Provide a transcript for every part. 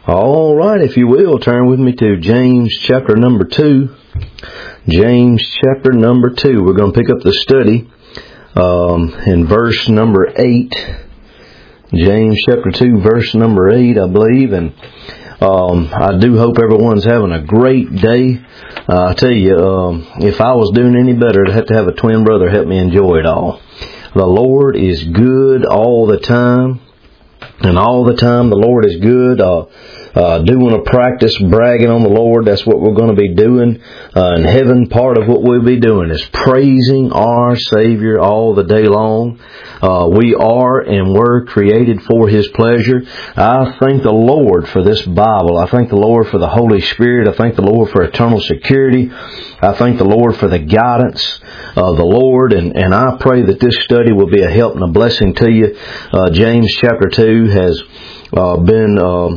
All right, if you will, turn with me to James chapter number 2. James chapter number 2. We're going to pick up the study in verse number 8. James chapter 2, verse number 8, I believe. And I do hope everyone's having a great day. I tell you, if I was doing any better, I'd have to have a twin brother help me enjoy it all. The Lord is good all the time. And all the time the Lord is good. Do want to practice bragging on the Lord. That's what we're going to be doing. In heaven, part of what we'll be doing is praising our Savior all the day long. We are and were created for His pleasure. I thank the Lord for this Bible. I thank the Lord for the Holy Spirit. I thank the Lord for eternal security. I thank the Lord for the guidance of the Lord. And I pray that this study will be a help and a blessing to you. James chapter 2 has been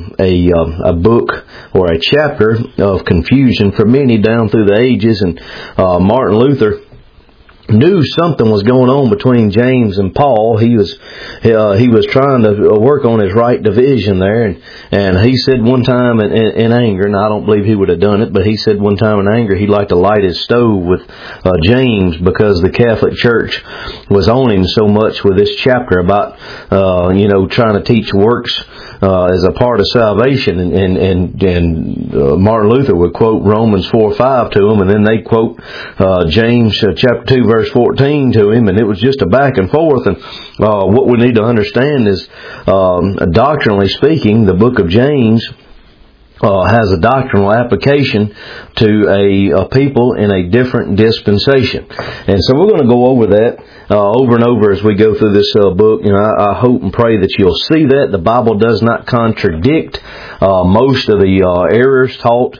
a book or a chapter of confusion for many down through the ages. And Martin Luther knew something was going on between James and Paul. He was trying to work on his right division there, and he said one time in anger, and I don't believe he would have done it, but he said one time in anger he'd like to light his stove with James because the Catholic Church was on him so much with this chapter about trying to teach works as a part of salvation, and Martin Luther would quote Romans 4:5 to him, and then they quote James chapter 2 verse 14 to him, and it was just a back and forth. And what we need to understand is, doctrinally speaking, the book of James has a doctrinal application to a people in a different dispensation. And so we're going to go over that over and over as we go through this book. I hope and pray that you'll see that the Bible does not contradict most of the errors taught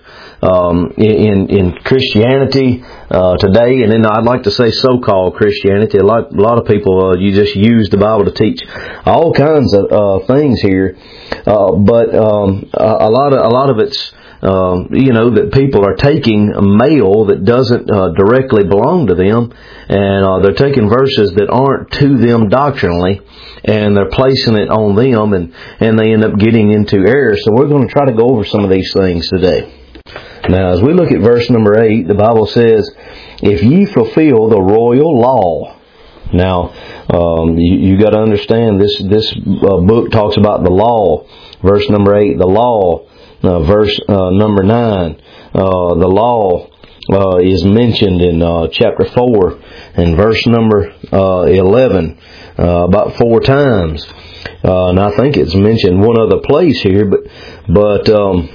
in Christianity today. And then I'd like to say so-called Christianity. A lot of people, you just use the Bible to teach all kinds of things here. But a lot of it's that people are taking a mail that doesn't directly belong to them, and they're taking verses that aren't to them doctrinally, and they're placing it on them, and they end up getting into error. So we're going to try to go over some of these things today. Now, as we look at verse number 8, the Bible says, "If ye fulfill the royal law." Now, you got to understand this book talks about the law. Verse number 8, the law. Verse number 9, the law is mentioned in chapter 4 and verse number 11 about 4 times. And I think it's mentioned one other place here, but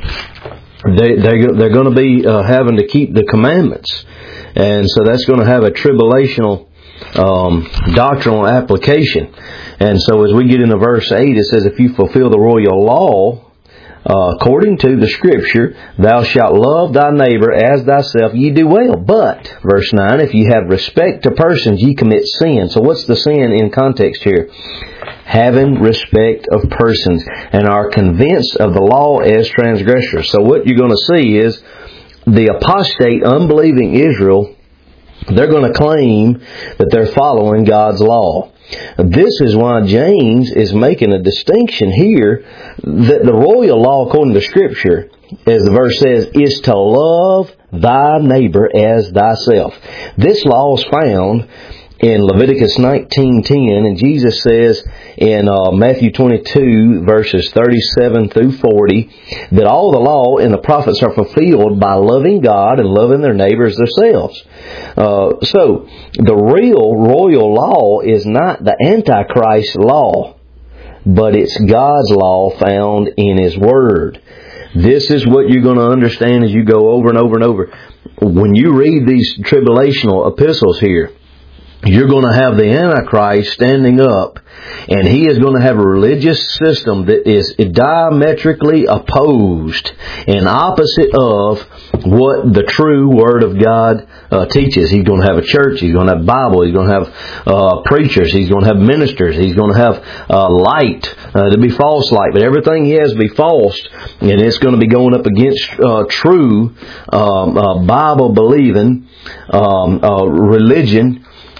they're going to be having to keep the commandments, and so that's going to have a tribulational doctrinal application. And so as we get into verse 8, it says, "If you fulfill the royal law, according to the Scripture, thou shalt love thy neighbor as thyself, ye do well. But," verse 9, "if ye have respect to persons, ye commit sin." So what's the sin in context here? Having respect of persons, and are convinced of the law as transgressors. So what you're going to see is the apostate, unbelieving Israel, they're going to claim that they're following God's law. This is why James is making a distinction here that the royal law, according to Scripture, as the verse says, is to love thy neighbor as thyself. This law is found in Leviticus 19:10, and Jesus says in Matthew 22 verses 37 through 40 that all the law and the prophets are fulfilled by loving God and loving their neighbors themselves. So the real royal law is not the Antichrist law, but it's God's law found in His Word. This is what you're going to understand as you go over and over and over. When you read these tribulational epistles here, you're going to have the Antichrist standing up, and he is going to have a religious system that is diametrically opposed and opposite of what the true Word of God teaches. He's going to have a church, he's going to have Bible, he's going to have preachers, he's going to have ministers, he's going to have light to be false light, but everything he has to be false, and it's going to be going up against true Bible-believing religion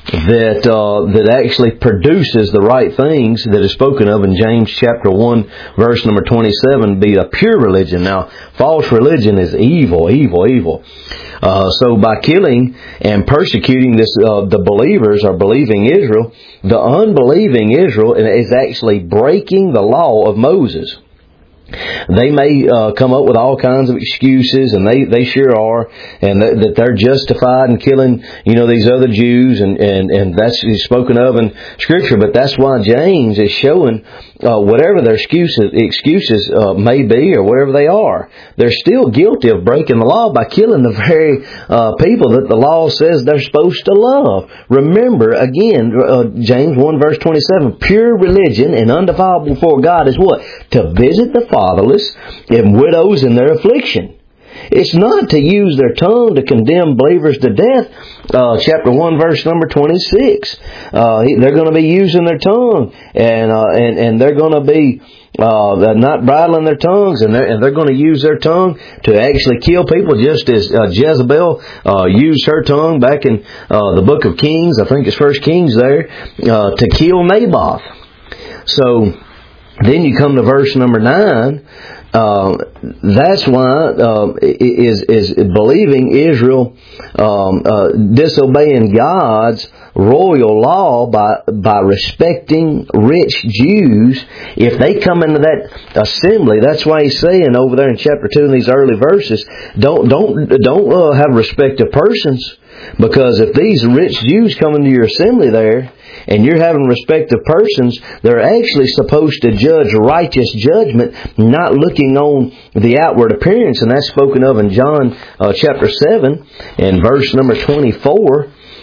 that actually produces the right things that is spoken of in James chapter 1 verse number 27, be a pure religion. Now, false religion is evil, evil, evil. So by killing and persecuting the believers or believing Israel, the unbelieving Israel is actually breaking the law of Moses. They may come up with all kinds of excuses, and they sure are, and that they're justified in killing, these other Jews, and that's spoken of in Scripture. But that's why James is showing whatever their excuses may be, or whatever they are, they're still guilty of breaking the law by killing the very people that the law says they're supposed to love. Remember, again, James 1 verse 27, pure religion and undefiled before God is what? To visit the fatherless and widows in their affliction. It's not to use their tongue to condemn believers to death. Chapter 1 verse number 26. They're going to be using their tongue, and they're going to be not bridling their tongues, and they're going to use their tongue to actually kill people, just as Jezebel used her tongue back in the book of Kings, I think it's 1 Kings there, to kill Naboth. So then you come to verse number 9. That's why is believing Israel disobeying God's royal law by respecting rich Jews. If they come into that assembly, that's why he's saying over there in chapter 2 in these early verses, don't have respect of persons, because if these rich Jews come into your assembly there, and you're having respect of persons, they're actually supposed to judge righteous judgment, not looking on the outward appearance. And that's spoken of in John chapter 7 and verse number 24.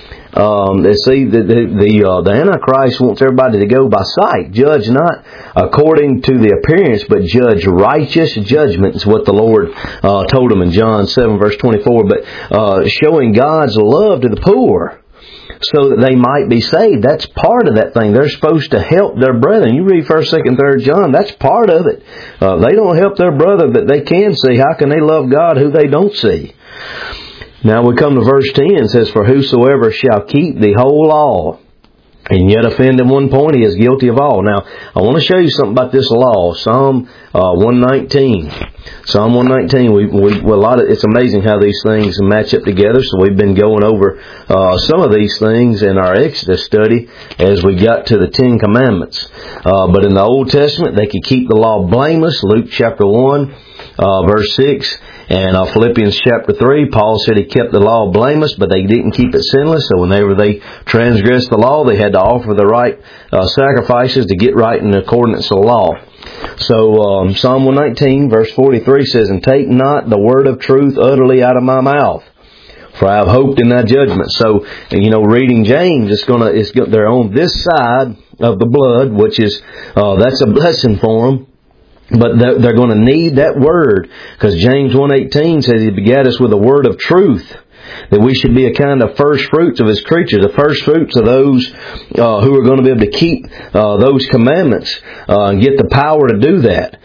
The Antichrist wants everybody to go by sight. Judge not according to the appearance, but judge righteous judgment, is what the Lord told him in John 7 verse 24. But showing God's love to the poor, so that they might be saved. That's part of that thing. They're supposed to help their brethren. You read 1st, 2nd, 3rd John, that's part of it. They don't help their brother that they can see. How can they love God who they don't see? Now we come to verse 10. It says, for whosoever shall keep the whole law, and yet offend in one point, he is guilty of all. Now, I want to show you something about this law. Psalm 119. Psalm 119. It's amazing how these things match up together. So we've been going over some of these things in our Exodus study as we got to the 10 Commandments. But in the Old Testament, they could keep the law blameless. Luke chapter 1, verse 6. And Philippians chapter 3, Paul said he kept the law blameless, but they didn't keep it sinless. So whenever they transgressed the law, they had to offer the right sacrifices to get right in accordance to the law. So Psalm 119 verse 43 says, and take not the word of truth utterly out of my mouth, for I have hoped in thy judgment. So, reading James, they're on this side of the blood, which is, that's a blessing for them. But they're going to need that word, because James 1:18 says he begat us with a word of truth, that we should be a kind of first fruits of His creatures, the first fruits of those who are going to be able to keep those commandments and get the power to do that.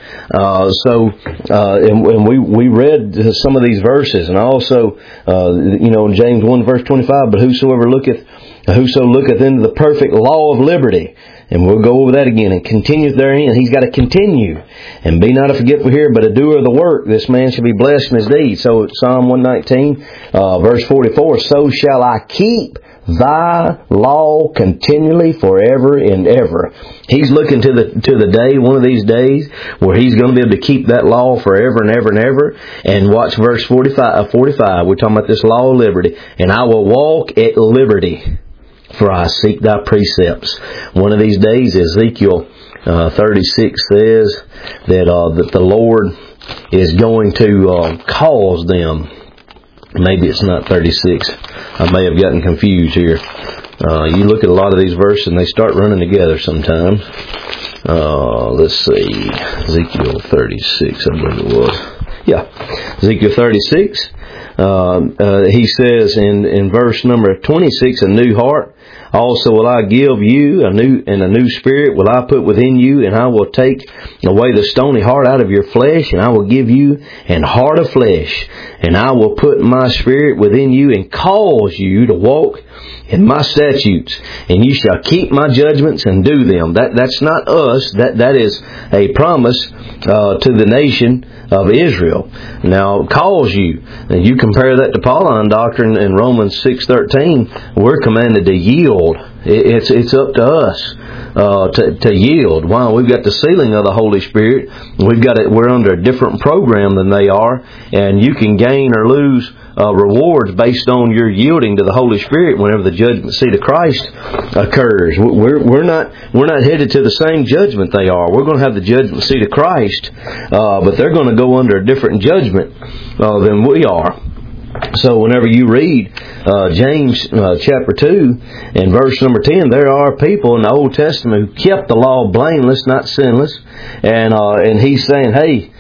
And we read some of these verses, and also in James 1 verse 25, but whoso looketh into the perfect law of liberty. And we'll go over that again. And continueth therein. He's got to continue. And be not a forgetful hearer, but a doer of the work. This man shall be blessed in his deed. So Psalm 119, verse 44. So shall I keep thy law continually forever and ever. He's looking to the day, one of these days, where he's going to be able to keep that law forever and ever and ever. And watch verse 45. We're talking about this law of liberty. And I will walk at liberty, for I seek thy precepts. One of these days, Ezekiel 36 says that the Lord is going to cause them. Maybe it's not 36. I may have gotten confused here. You look at a lot of these verses and they start running together sometimes. Let's see. Ezekiel 36, I believe it was. Yeah. Ezekiel 36. He says in verse number 26, a new heart Also will I give you a new spirit will I put within you, and I will take away the stony heart out of your flesh, and I will give you an heart of flesh, and I will put my spirit within you and cause you to walk in my statutes, and you shall keep my judgments and do them. That's not us. That is a promise to the nation of Israel. Now, calls you. And you compare that to Pauline doctrine in Romans 6:13. We're commanded to yield. It's up to us to yield. Wow, we've got the sealing of the Holy Spirit. We're under a different program than they are, and you can gain or lose rewards based on your yielding to the Holy Spirit whenever the judgment seat of Christ occurs. We're not headed to the same judgment they are. We're going to have the judgment seat of Christ, but they're going to go under a different judgment than we are. So whenever you read James chapter 2 and verse number 10, there are people in the Old Testament who kept the law blameless, not sinless, and he's saying, hey,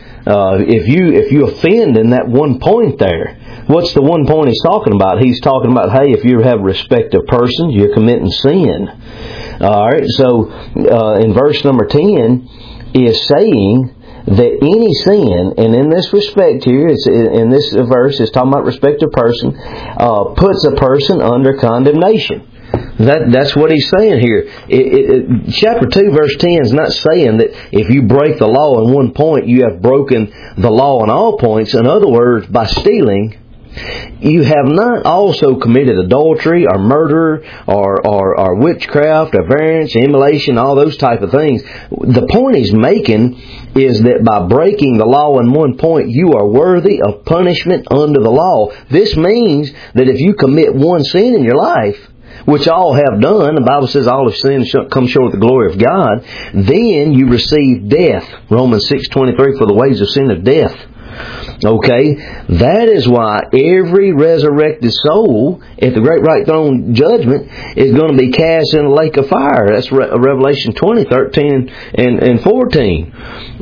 if you offend in that one point there, what's the one point he's talking about? He's talking about, hey, if you have respect of persons, you're committing sin. Alright, so in verse number 10 is saying that any sin, and in this respect here, in this verse, it's talking about respect of person, puts a person under condemnation. That's what he's saying here. Chapter 2 verse 10 is not saying that if you break the law in one point, you have broken the law in all points. In other words, by stealing, you have not also committed adultery or murder or witchcraft or variance, immolation, all those type of things. The point he's making is that by breaking the law in one point, you are worthy of punishment under the law. This means that if you commit one sin in your life, which all have done, the Bible says all have sinned and come short of the glory of God, then you receive death. Romans 6:23, for the wages of sin is death. Okay, that is why every resurrected soul at the great white throne judgment is going to be cast in a lake of fire. That's Revelation 20:13 and 14.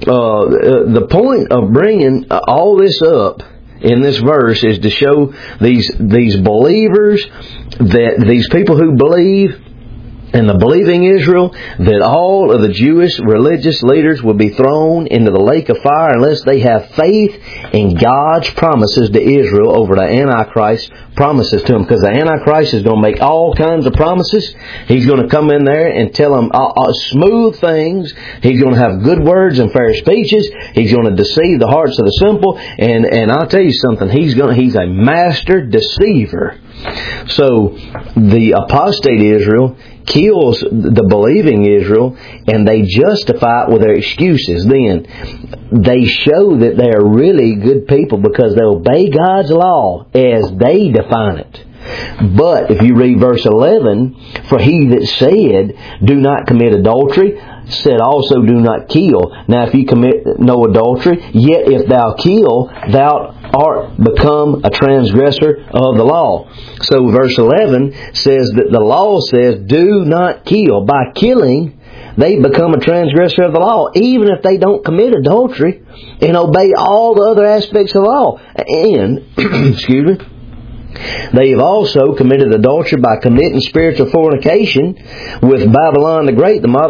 The point of bringing all this up in this verse is to show these believers, that these people who believe, and the believing Israel, that all of the Jewish religious leaders will be thrown into the lake of fire unless they have faith in God's promises to Israel over the Antichrist promises to them. Because the Antichrist is going to make all kinds of promises. He's going to come in there and tell them smooth things. He's going to have good words and fair speeches. He's going to deceive the hearts of the simple. And I'll tell you something, he's a master deceiver. So the apostate Israel kills the believing Israel, and they justify it with their excuses. Then they show that they are really good people because they obey God's law as they define it. But if you read verse 11, for he that said, do not commit adultery, said also, do not kill. Now if you commit no adultery, yet if thou kill, thou art become a transgressor of the law. So verse 11 says that the law says, do not kill. By killing, they become a transgressor of the law, even if they don't commit adultery and obey all the other aspects of the law. And, excuse me, they have also committed adultery by committing spiritual fornication with Babylon the Great, the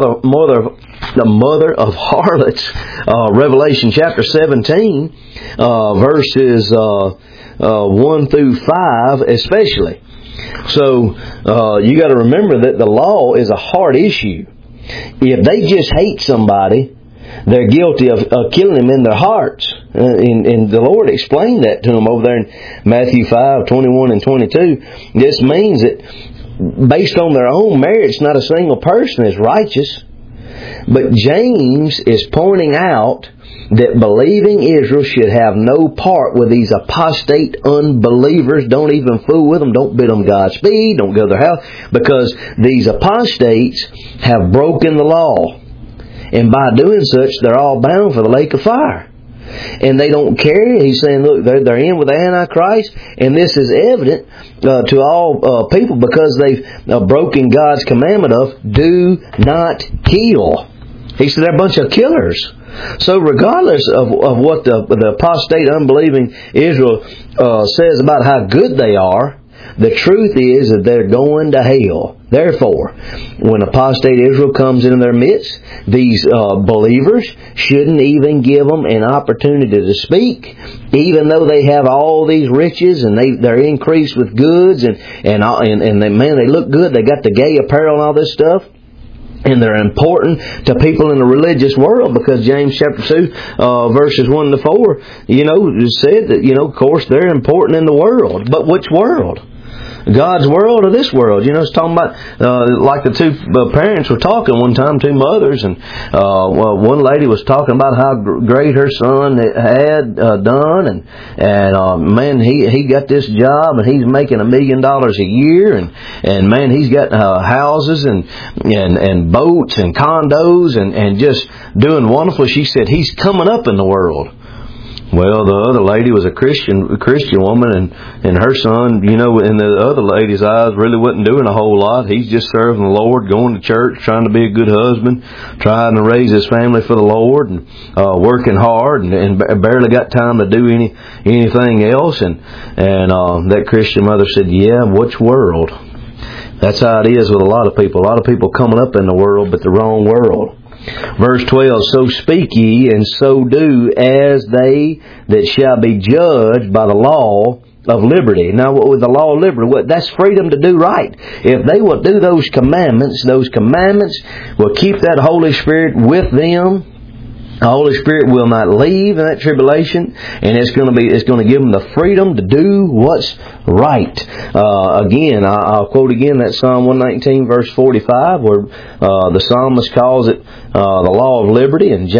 mother of harlots. Revelation chapter 17, verses 1 through 5 especially. So you got to remember that the law is a hard issue. If they just hate somebody, they're guilty of killing them in their hearts. And the Lord explained that to them over there in Matthew 5:21 and 22. This means that based on their own merits, not a single person is righteous. But James is pointing out that believing Israel should have no part with these apostate unbelievers. Don't even fool with them. Don't bid them Godspeed. Don't go to their house. Because these apostates have broken the law. And by doing such, they're all bound for the lake of fire. And they don't care. He's saying, look, they're in with the Antichrist. And this is evident to all people because they've broken God's commandment of do not kill. He said they're a bunch of killers. So regardless of what the apostate unbelieving Israel says about how good they are, The truth is that they're going to hell. Therefore, when apostate Israel comes into their midst, these believers shouldn't even give them an opportunity to speak, even though they have all these riches and they're increased with goods and they look good. They got the gay apparel and all this stuff. And they're important to people in the religious world, because James chapter 2, verses 1 to 4, said that, of course, they're important in the world. But which world? God's world or this world? It's talking about, like the two parents were talking one time, two mothers, and one lady was talking about how great her son had done, and man, he got this job, and he's making $1 million a year, and man, he's got houses and boats and condos and just doing wonderful. She said he's coming up in the world. Well, the other lady was a Christian woman, and her son, in the other lady's eyes, really wasn't doing a whole lot. He's just serving the Lord, going to church, trying to be a good husband, trying to raise his family for the Lord, and working hard, and barely got time to do anything else. And that Christian mother said, "Yeah, which world?" That's how it is with a lot of people. A lot of people coming up in the world, but the wrong world. Verse 12, so speak ye, and so do, as they that shall be judged by the law of liberty. Now, with the law of liberty, that's freedom to do right. If they will do those commandments will keep that Holy Spirit with them. The Holy Spirit will not leave in that tribulation, and it's going to give them the freedom to do what's right. Again, I'll quote again that Psalm 119 verse 45, where the psalmist calls it the law of liberty, and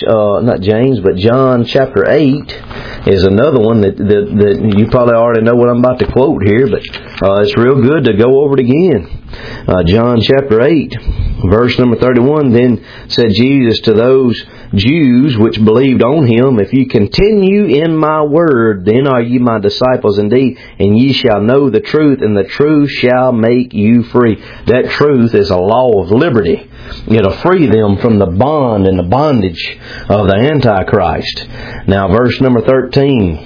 John chapter 8 is another one that you probably already know what I'm about to quote here, but it's real good to go over it again. John chapter 8, verse number 31, then said Jesus to those Jews which believed on him, if ye continue in my word, then are ye my disciples indeed, and ye shall know the truth, and the truth shall make you free. That truth is a law of liberty. It'll free them from the bond and the bondage of the Antichrist. Now, verse number 13.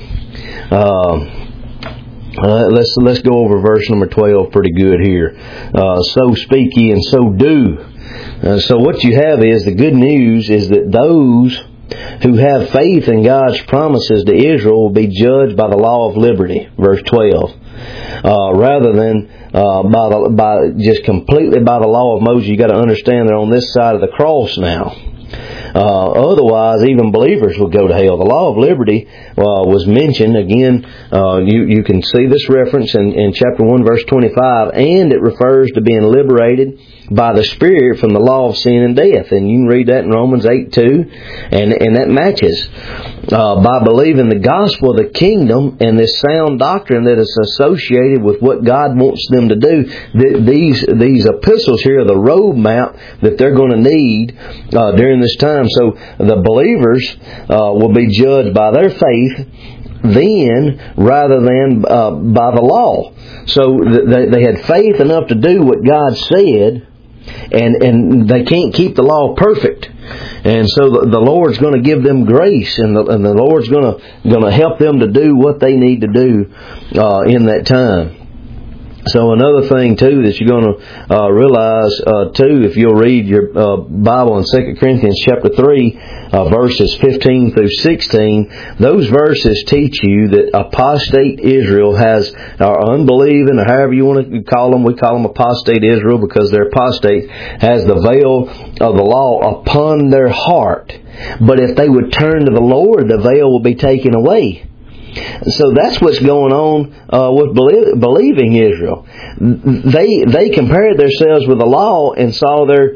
Let's go over verse number 12 pretty good here. So speak ye, and so do. So what you have is, the good news is that those who have faith in God's promises to Israel will be judged by the law of liberty, verse 12. Rather than just completely by the law of Moses. You got to understand they're on this side of the cross now. Otherwise, even believers will go to hell. The law of liberty was mentioned again. You can see this reference in chapter 1, verse 25, and it refers to being liberated by the Spirit from the law of sin and death. And you can read that in Romans 8:2, and that matches. By believing the gospel of the kingdom and this sound doctrine that is associated with what God wants them to do, these epistles here are the roadmap that they're going to need during this time. So the believers will be judged by their faith then, rather than by the law. So they had faith enough to do what God said, and they can't keep the law perfect. And so the Lord's going to give them grace, and the Lord's going to help them to do what they need to do in that time. So another thing too that you're going to realize too, if you'll read your Bible in 2 Corinthians chapter 3, verses 15 through 16, those verses teach you that apostate Israel has, or unbelieving, or however you want to call them, we call them apostate Israel because they're apostate, has the veil of the law upon their heart. But if they would turn to the Lord, the veil will be taken away. So that's what's going on with believing Israel. They compared themselves with the law and saw their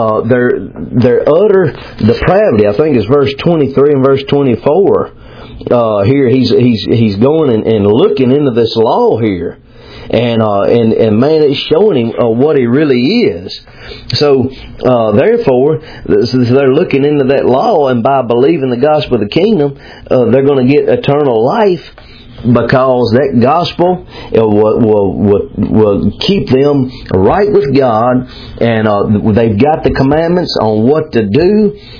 utter depravity. I think it's verse 23 and verse 24. Here he's going and looking into this law here. And man, it's showing him what he really is. So therefore, they're looking into that law, and by believing the gospel of the kingdom, they're going to get eternal life, because that gospel will keep them right with God, and they've got the commandments on what to do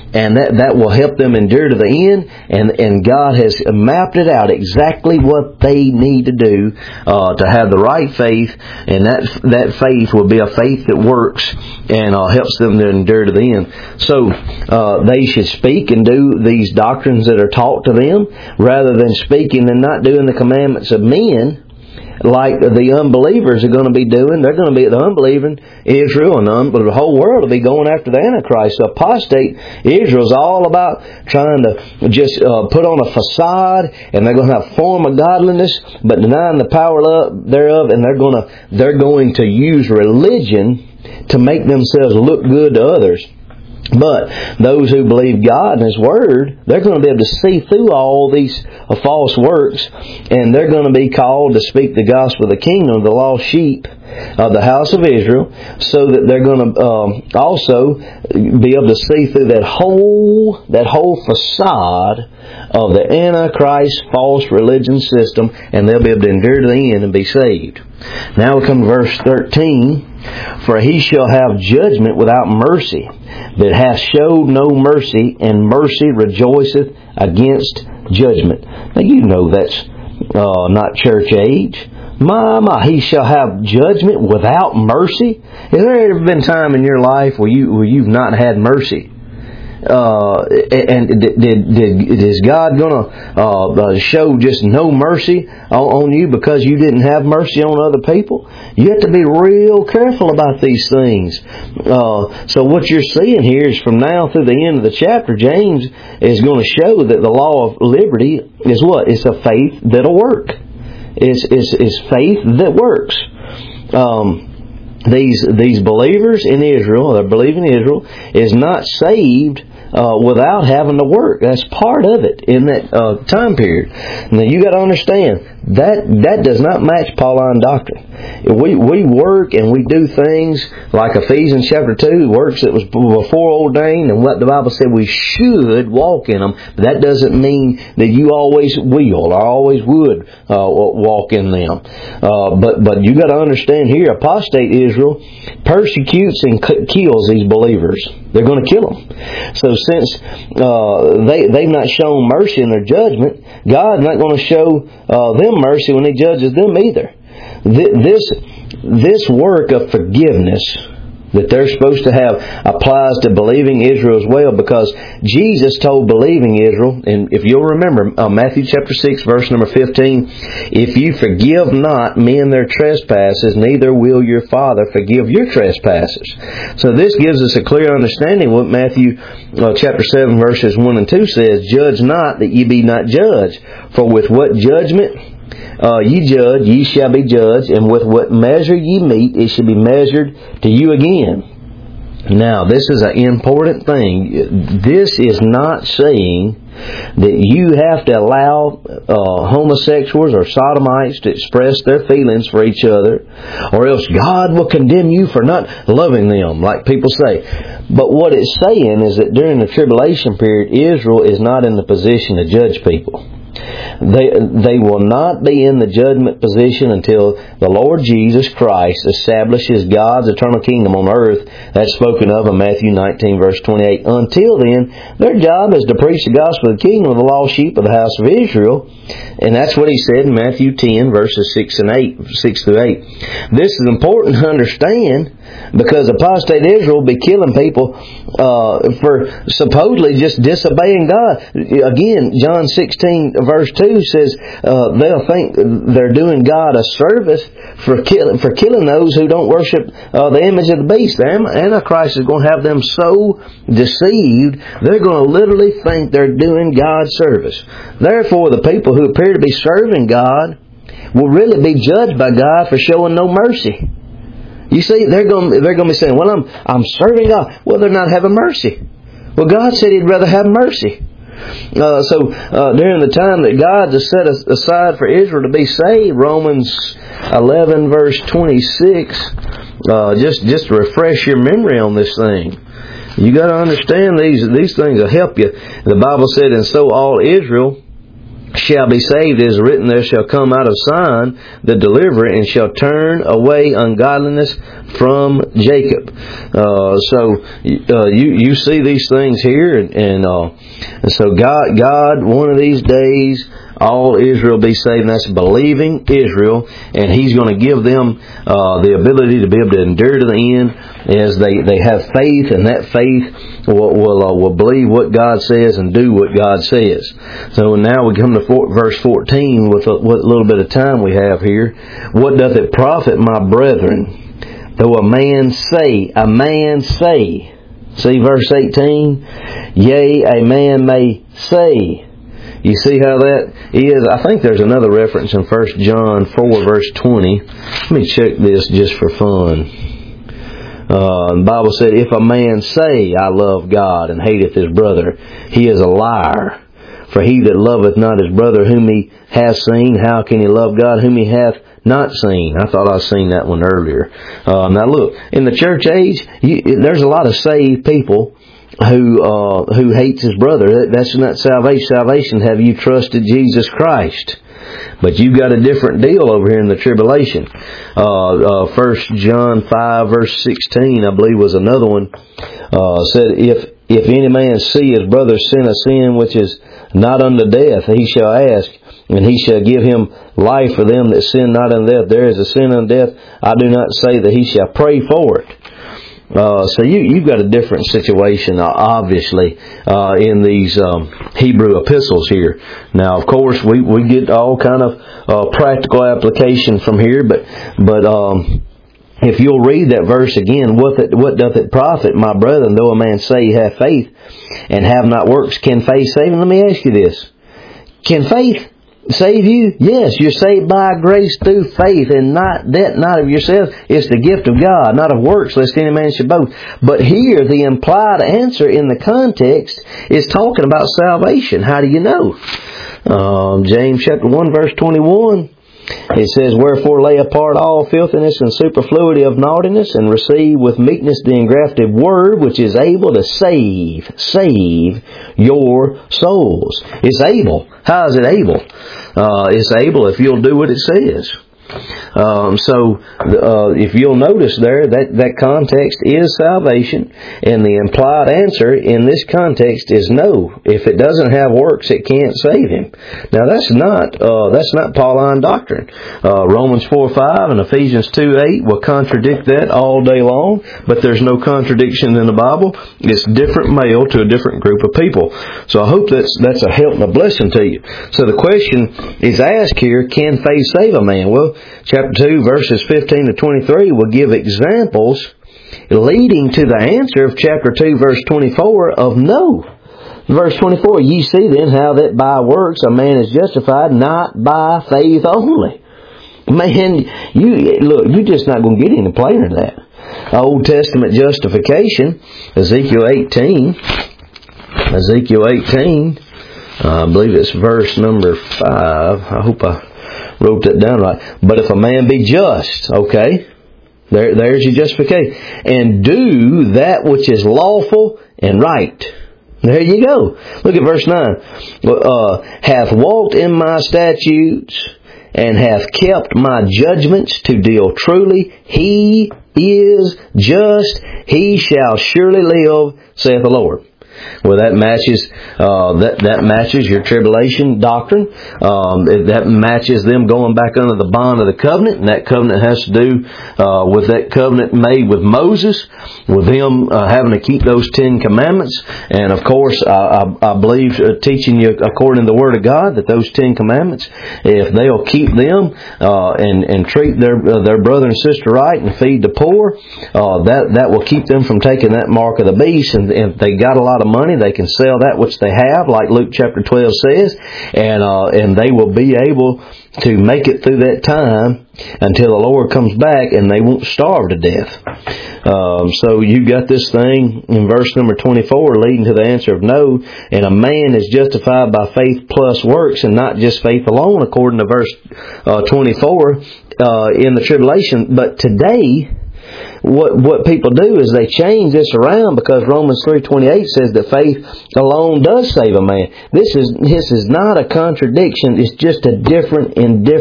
and that will help them endure to the end. And God has mapped it out exactly what they need to do to have the right faith, and that faith will be a faith that works and helps them to endure to the end. So they should speak and do these doctrines that are taught to them, rather than speaking and not doing the commandments of men, like the unbelievers are going to be doing. They're going to be the unbelieving Israel, and the whole world will be going after the Antichrist. So apostate Israel's all about trying to just put on a facade, and they're going to have a form of godliness, but denying the power thereof, and they're going to use religion to make themselves look good to others. But those who believe God and His Word, they're going to be able to see through all these false works, and they're going to be called to speak the gospel of the kingdom, the lost sheep of the house of Israel, so that they're going to also be able to see through that whole facade of the Antichrist false religion system, and they'll be able to endure to the end and be saved. Now we come to verse 13. For he shall have judgment without mercy, that hath showed no mercy, and mercy rejoiceth against judgment. Now you know that's not church age. My, he shall have judgment without mercy. Has there ever been a time in your life where you've not had mercy? And is God going to show just no mercy on you because you didn't have mercy on other people? You have to be real careful about these things. So what you're seeing here is from now through the end of the chapter, James is going to show that the law of liberty is what? It's a faith that'll work. It's faith that works. These believers in Israel, that believe in Israel, is not saved without having to work. That's part of it in that time period. Now you got to understand that does not match Pauline doctrine. We work and we do things like Ephesians chapter 2, works that was before ordained, and what the Bible said we should walk in them. But that doesn't mean that you always will or always would walk in them. But you got to understand here, apostate Israel persecutes and kills these believers. They're going to kill them. So since they've not shown mercy in their judgment, God's not going to show them mercy when He judges them either. This work of forgiveness that they're supposed to have applies to believing Israel as well, because Jesus told believing Israel, and if you'll remember Matthew chapter 6 verse number 15, if you forgive not men their trespasses, neither will your Father forgive your trespasses. So this gives us a clear understanding of what Matthew chapter 7 verses 1 and 2 says, judge not that ye be not judged, for with what judgment ye judge, ye shall be judged, and with what measure ye meet, it shall be measured to you again. Now, this is an important thing. This is not saying that you have to allow homosexuals or sodomites to express their feelings for each other, or else God will condemn you for not loving them, like people say. But what it's saying is that during the tribulation period, Israel is not in the position to judge people. They will not be in the judgment position until the Lord Jesus Christ establishes God's eternal kingdom on earth. That's spoken of in Matthew 19 verse 28. Until then, their job is to preach the gospel of the kingdom of the lost sheep of the house of Israel. And that's what He said in Matthew 10 verses 6 through 8. This is important to understand, because apostate Israel will be killing people for supposedly just disobeying God. Again, John 16 verse 2 says they'll think they're doing God a service for killing those who don't worship the image of the beast. The Antichrist is going to have them so deceived, they're going to literally think they're doing God's service. Therefore, the people who appear to be serving God will really be judged by God for showing no mercy. You see, they're going to be saying, well, I'm serving God. Well, they're not having mercy. Well, God said He'd rather have mercy. So during the time that God has set aside for Israel to be saved, Romans 11 verse 26, just to refresh your memory on this thing. You got to understand these things will help you. The Bible said, and so all Israel shall be saved. It is written, there shall come out of Zion the deliverer, and shall turn away ungodliness from Jacob. You see these things here, and so God, one of these days, all Israel be saved, and that's believing Israel, and He's going to give them the ability to be able to endure to the end as they have faith, and that faith will believe what God says and do what God says. So now we come to verse 14 with what little bit of time we have here. What doth it profit, my brethren, though a man say, see verse 18, yea, a man may say. You see how that is? I think there's another reference in 1 John 4 verse 20. Let me check this just for fun. The Bible said, if a man say, I love God, and hateth his brother, he is a liar. For he that loveth not his brother whom he hath seen, how can he love God whom he hath not seen? I thought I seen that one earlier. Now look, in the church age, there's a lot of saved people who hates his brother. That's not salvation. Salvation, have you trusted Jesus Christ? But you've got a different deal over here in the tribulation. 1 John 5 verse 16, I believe, was another one. Said, if any man see his brother sin a sin which is not unto death, he shall ask, and he shall give him life for them that sin not unto death. There is a sin unto death. I do not say that he shall pray for it. So you've got a different situation, obviously, in these Hebrew epistles here. Now, of course, we get all kind of practical application from here, but if you'll read that verse again, what doth it profit, my brethren, though a man say he hath faith and have not works, can faith save him? Let me ask you this: can faith save you? Yes, you're saved by grace through faith, and not of yourselves. It's the gift of God, not of works, lest any man should boast. But here, the implied answer in the context is talking about salvation. How do you know? James chapter 1 verse 21. It says, wherefore lay apart all filthiness and superfluity of naughtiness, and receive with meekness the engrafted word, which is able to save your souls. It's able. How is it able? It's able if you'll do what it says. If you'll notice there, that context is salvation, and the implied answer in this context is no. If it doesn't have works, it can't save him. Now that's not Pauline doctrine. Romans 4:5 and Ephesians 2:8 will contradict that all day long, but there's no contradiction in the Bible. It's different mail to a different group of people. So I hope that's a help and a blessing to you. So the question is asked here, can faith save a man? Well, chapter 2, verses 15 to 23 will give examples leading to the answer of chapter 2, verse 24 of no. Verse 24, ye see then how that by works a man is justified, not by faith only. Man, you're just not going to get any plainer than that. Old Testament justification, Ezekiel 18, I believe it's verse number 5. I hope I wrote that down right. But if a man be just, okay, there's your justification, and do that which is lawful and right. There you go. Look at verse 9. Hath walked in my statutes, and hath kept my judgments to deal truly. He is just. He shall surely live, saith the Lord. Well, that matches your tribulation doctrine. That matches them going back under the bond of the covenant, and that covenant has to do with that covenant made with Moses, with them having to keep those 10 commandments. And of course, I believe teaching you according to the Word of God that those 10 commandments, if they'll keep them and treat their brother and sister right and feed the poor, that will keep them from taking that mark of the beast. And if they got a lot of money, they can sell that which they have, like Luke chapter 12 says, and they will be able to make it through that time until the Lord comes back, and they won't starve to death. So you got this thing in verse number 24 leading to the answer of no, and a man is justified by faith plus works, and not just faith alone, according to verse 24 in the tribulation. But today, what people do is they change this around, because Romans 3:28 says that faith alone does save a man. This is not a contradiction. It's just a difference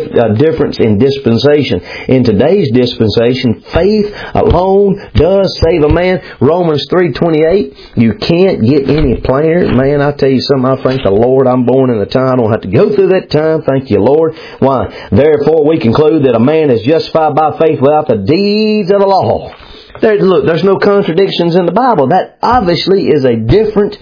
in dispensation. In today's dispensation, faith alone does save a man. Romans 3:28. You can't get any plainer. Man, I tell you something. I thank the Lord I'm born in a time I don't have to go through that time. Thank you, Lord. Why? Therefore, we conclude that a man is justified by faith without the deeds of the law. There's no contradictions in the Bible. That obviously is a different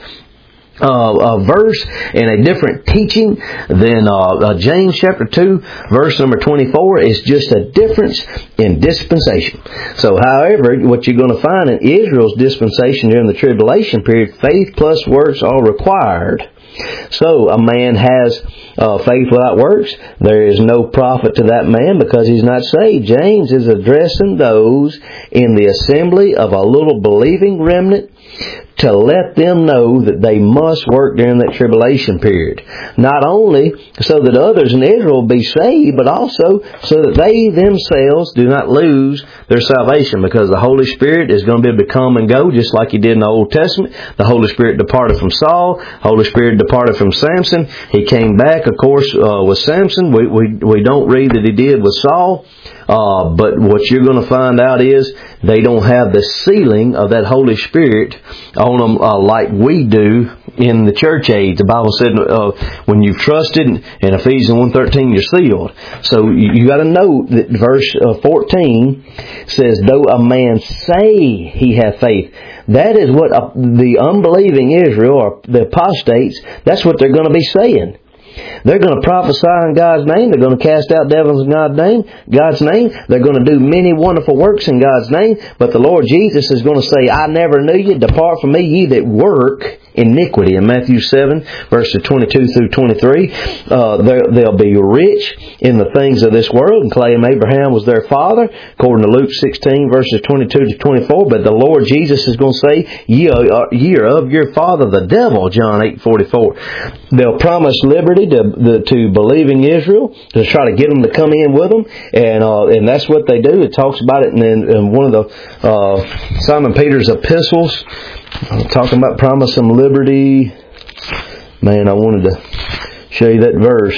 verse and a different teaching than James chapter 2 verse number 24. Is just a difference in dispensation. So however, what you're going to find in Israel's dispensation during the tribulation period, faith plus works are required. So a man has faith without works, there is no profit to that man, because he's not saved. James is addressing those in the assembly of a little believing remnant to let them know that they must work during that tribulation period. Not only so that others in Israel will be saved, but also so that they themselves do not lose their salvation, because the Holy Spirit is going to be able to come and go just like He did in the Old Testament. The Holy Spirit departed from Saul. Holy Spirit departed from Samson. He came back, of course, with Samson. We don't read that He did with Saul. But what you're going to find out is they don't have the sealing of that Holy Spirit on them like we do in the church age. The Bible said when you've trusted, in Ephesians 1:13, you're sealed. So you got to know that verse 14 says, though a man say he hath faith. That is what the unbelieving Israel, or the apostates, that's what they're going to be saying. They're going to prophesy in God's name. They're going to cast out devils in God's name. They're going to do many wonderful works in God's name. But the Lord Jesus is going to say, I never knew you. Depart from me, ye that work iniquity. In Matthew 7, verses 22 through 23, they'll be rich in the things of this world and claim Abraham was their father, according to Luke 16, verses 22 to 24. But the Lord Jesus is going to say, ye are of your father the devil, John 8:44. They'll promise liberty to believing Israel, to try to get them to come in with them, and that's what they do. It talks about it in one of the Simon Peter's epistles, talking about promise them liberty. Man, I wanted to show you that verse.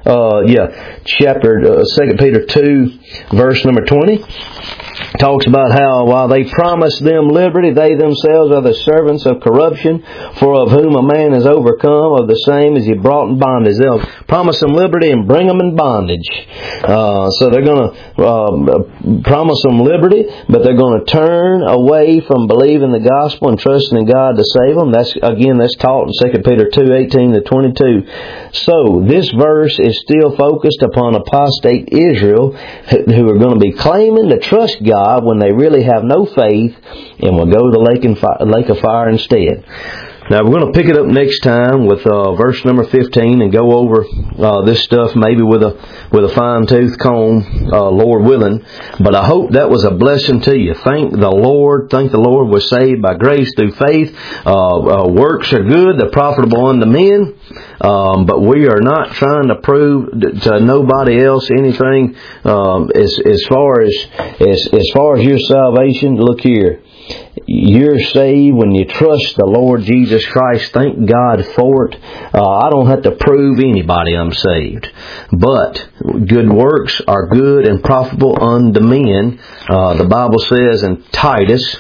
Chapter 2 Peter 2, verse number 20. Talks about how while they promise them liberty, they themselves are the servants of corruption, for of whom a man is overcome, of the same is he brought in bondage. They'll promise them liberty and bring them in bondage. So they're going to promise them liberty, but they're going to turn away from believing the gospel and trusting in God to save them. That's taught in 2 Peter 2:18 to 22. So this verse is still focused upon apostate Israel, who are going to be claiming to trust God when they really have no faith, and will go to the lake of fire instead. Now we're going to pick it up next time with verse number 15 and go over this stuff maybe with a fine-tooth comb, Lord willing. But I hope that was a blessing to you. Thank the Lord we're saved by grace through faith. Works are good, they're profitable unto men. But we are not trying to prove to nobody else anything as far as your salvation. Look here. You're saved when you trust the Lord Jesus Christ. Thank God for it. I don't have to prove anybody I'm saved. But good works are good and profitable unto men. The Bible says in Titus,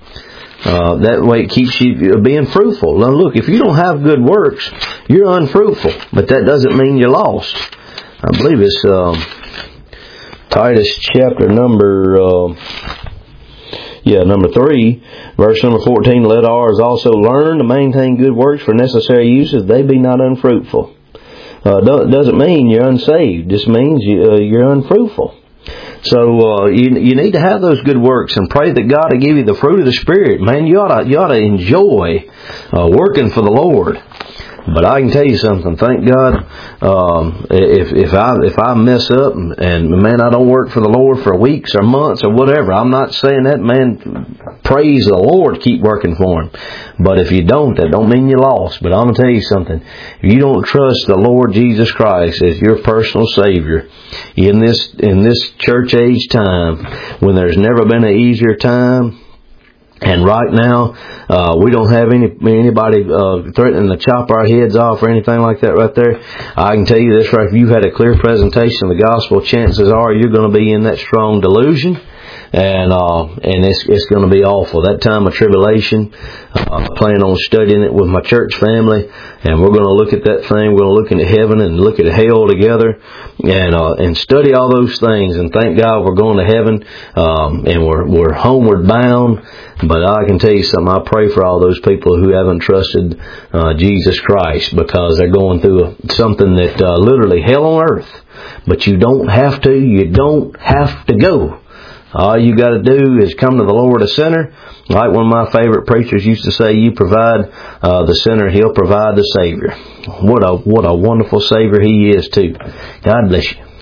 that way it keeps you being fruitful. Now look, if you don't have good works, you're unfruitful. But that doesn't mean you're lost. I believe it's Titus chapter number 3, verse number 14. Let ours also learn to maintain good works for necessary uses, they be not unfruitful. Doesn't mean you're unsaved. Just means you're unfruitful. So you need to have those good works and pray that God will give you the fruit of the Spirit. Man, you ought to enjoy working for the Lord. But I can tell you something. Thank God, if I mess up and man, I don't work for the Lord for weeks or months or whatever. I'm not saying that, man. Praise the Lord, keep working for Him. But if you don't, that don't mean you lost. But I'm gonna tell you something. If you don't trust the Lord Jesus Christ as your personal Savior in this church age time, when there's never been an easier time. And right now, we don't have anybody threatening to chop our heads off or anything like that right there. I can tell you this right, if you've had a clear presentation of the gospel, chances are you're going to be in that strong delusion. And it's going to be awful. That time of tribulation, I plan on studying it with my church family, and we're going to look at that thing. We're going to look into heaven and look at hell together, and study all those things. And thank God we're going to heaven, and we're homeward bound. But I can tell you something. I pray for all those people who haven't trusted Jesus Christ, because they're going through something that literally hell on earth. But you don't have to. You don't have to go. All you got to do is come to the Lord a sinner. Like one of my favorite preachers used to say, you provide the sinner, He'll provide the Savior. What a wonderful Savior He is too. God bless you.